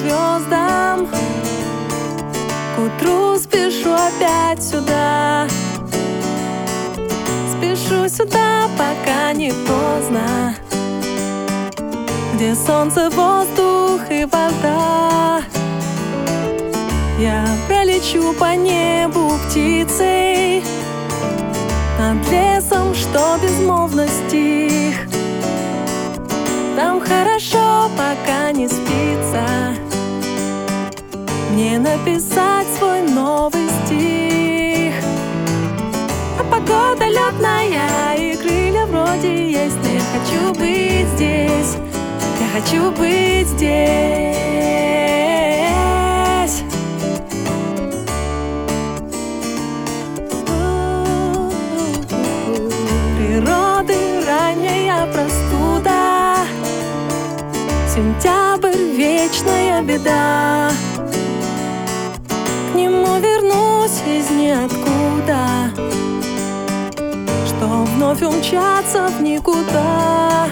звездам. К утру спешу опять сюда. Спешу сюда, пока не поздно, где солнце, воздух и вода. Я пролечу по небу птицей над лесом, что безмолвно стих. Там хорошо, пока не спится, мне написать свой новый стих. А погода летная и крылья вроде есть, но я хочу быть здесь, я хочу быть здесь. Природы ранняя простуда, сентябрь — вечная беда. К нему вернусь из ниоткуда, что вновь умчаться в никуда.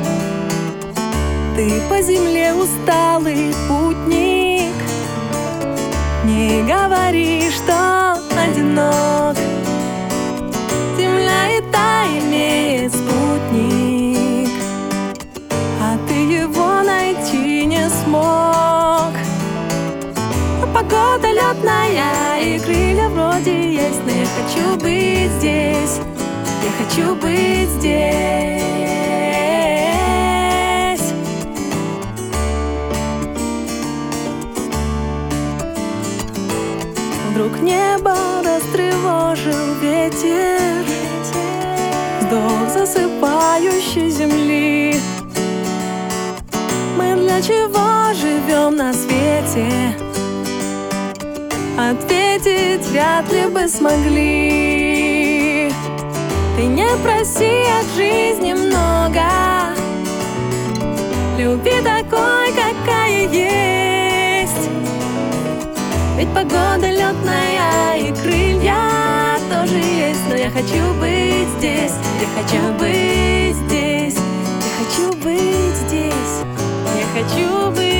Ты по земле усталый путник, не говори, что одинок. Земля и та имеет спутник, а ты его найти не смог. А погода летная и крылья вроде есть, но я хочу быть здесь, я хочу быть здесь. Вдруг небо растревожил ветер, вздох засыпающей земли. Мы для чего живем на свете? Ответить вряд ли бы смогли. Ты не проси от жизни много, люби такой, какая есть. Ведь погода летная и крылья тоже есть, но я хочу быть здесь, я хочу быть здесь, я хочу быть здесь, я хочу быть.